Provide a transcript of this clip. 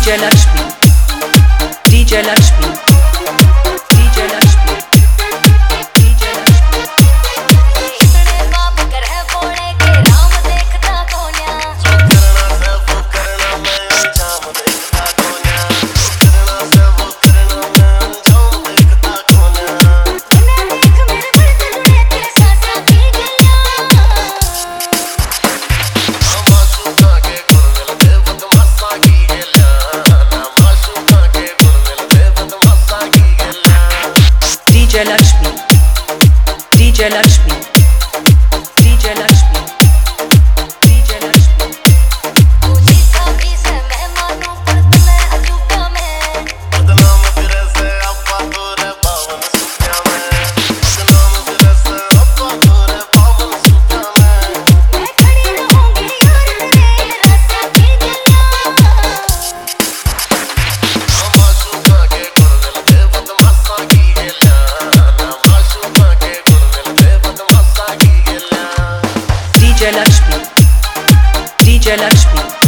DJ Lakshmi, DJ Lakshmi, DJ Lakshmi, DJ Lakshmi। इतने बाप कर है बोले के राम देखता कोन्या, जो करना है वो करना मैं अंजाम देखता कोन्या, जो करना है वो करना मैं अंजाम देखता कोन्या। इन्हें देख मेरे भरत जुड़े के सासा की गलियां, माशूका के गुण मिलते बदमाशा की गलियां, माशूका के गुण मिलते बदमाशा की गलियां। DJ Lakshmi, DJ Lakshmi, DJ Lakshmi, DJ Lakshmi। पूछी साथी से मैं मानूं पर तुम्हें अजूबा में, बदनाम फिरे से अब्बा तोरे बावन सूफिया में, बदनाम फिरे से अब्बा तोरे बावन सूफिया में। मैं खड़ी रहूंगी यार तेरे रास्ता की गलियां, माशूका के गुण मिलते बदमाशा की गलियां, माशूका के गुण मिलते बदमाशा की गलियां। DJ Lakshmi, DJ Lakshmi,